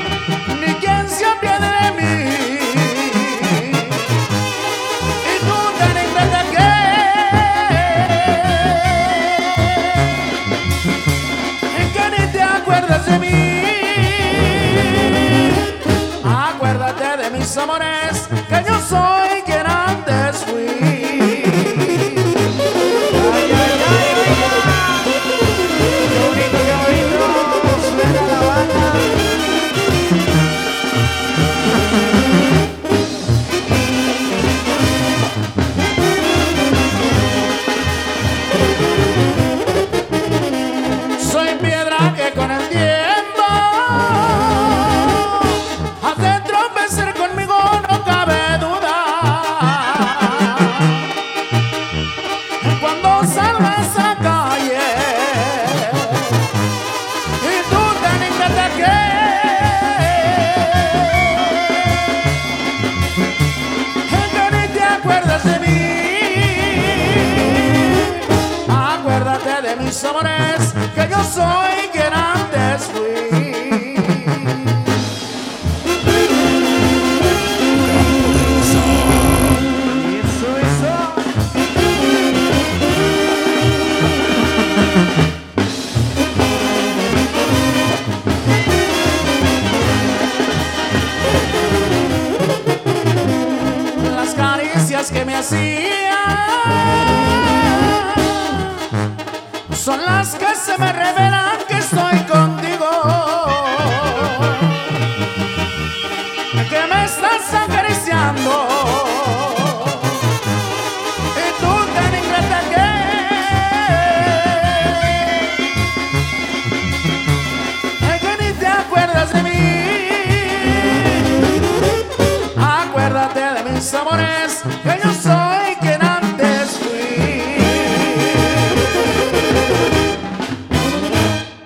ni quien se apiade de mí. Y tú tan ingrata que ni te acuerdas de mí. Acuérdate de mis amores, que yo soy quien antes fui. Ay, ay, ay, ay, ay. Qué bonito, qué bonito. Suena la banda. Soy piedra que con el tiempo hace tropezar conmigo, no cabe duda. Cuando salgas a calle y tú tan ingrata que ni te acuerdas de mí. Acuérdate de mis amores, que yo soy quien antes fui. Eso, eso. Las caricias que me hacía son las que se me revelan que estoy contigo, que me estás acariciando. Y tú tan ingrata que ni te acuerdas de mí. Acuérdate de mis amores, que yo